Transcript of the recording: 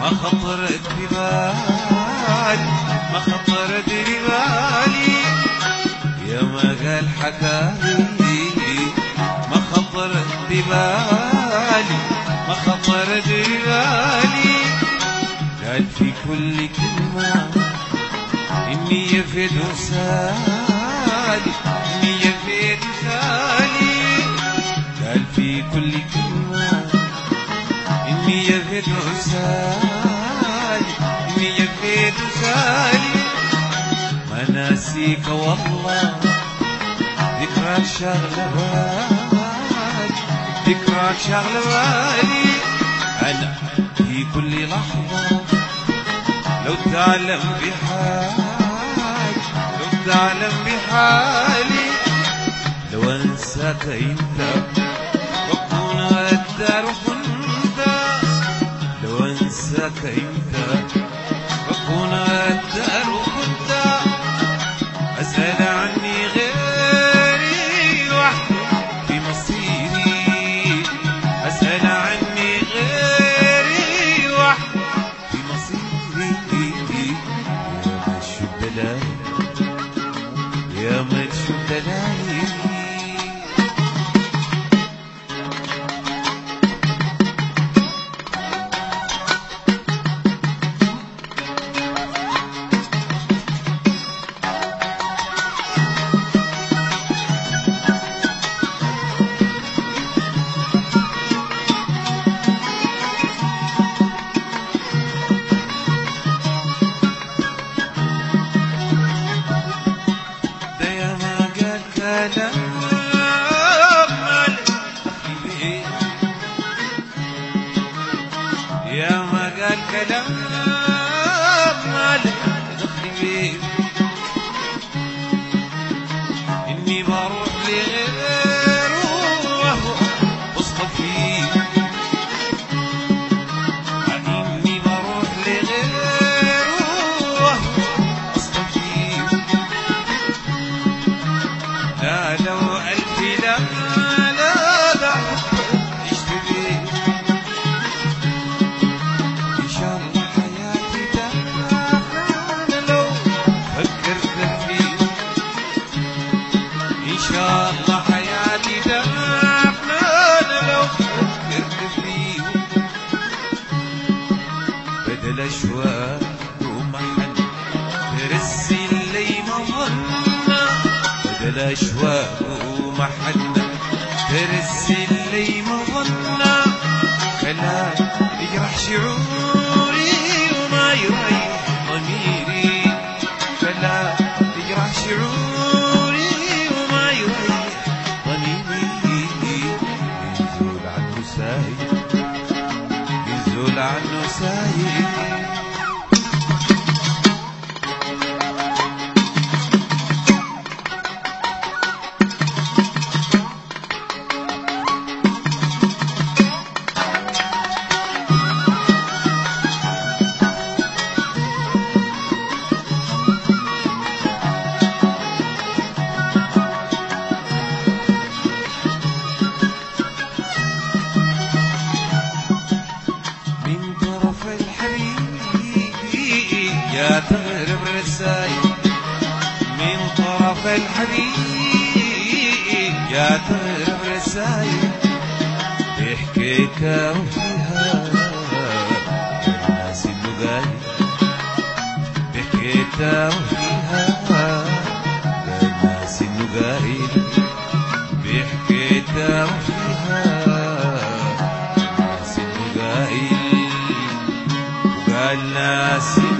ما خطرت ببالي ما خطرت ببالي يا ما قال حكالي ما خطرت ببالي ما خطرت ببالي قال في كل كلمة إني يفيد وسالي إني يفيد وسالي قال في كل كلمة إني يفيد وسالي إني يفيد وسالي ما ناسيك والله ذكراك شغلة بالي ذكراك شغلة بالي أنا في كل لحظة لو تعلم بحالي لو تعلم بحالي لو أنساك أنت وأكون غدار وكنت لو أنساك أنت وأكون غدار وكنت أسأل عني غيري وحدي في مصيري أسأل عني غيري وحدي في مصيري يا ما تشوف دلالي يا ما قال كلام ما له دخل فيه إني بروح لغيره وهو أصطف فيه إني بروح لغيره وهو أصطف فيه لا لو ألف لا إن شاء الله حياتي دافنان لو فكرت فيه بدل أشواق ومحن ترسي اللي ما ظننا بدل أشواق ومحن ترسي اللي ما ظننا كلام يجرح شعوري وما يريح ضميري كلام يجرح شعوري يزول عنه سايق يا تغرب رسايل من طرف الحبيب يا تغرب رسايل بحكيكة وفيها الناس النقايل بحكيكة وفيها الناس النقايل بحكيكة وفيها الناس النقايل وقال ناس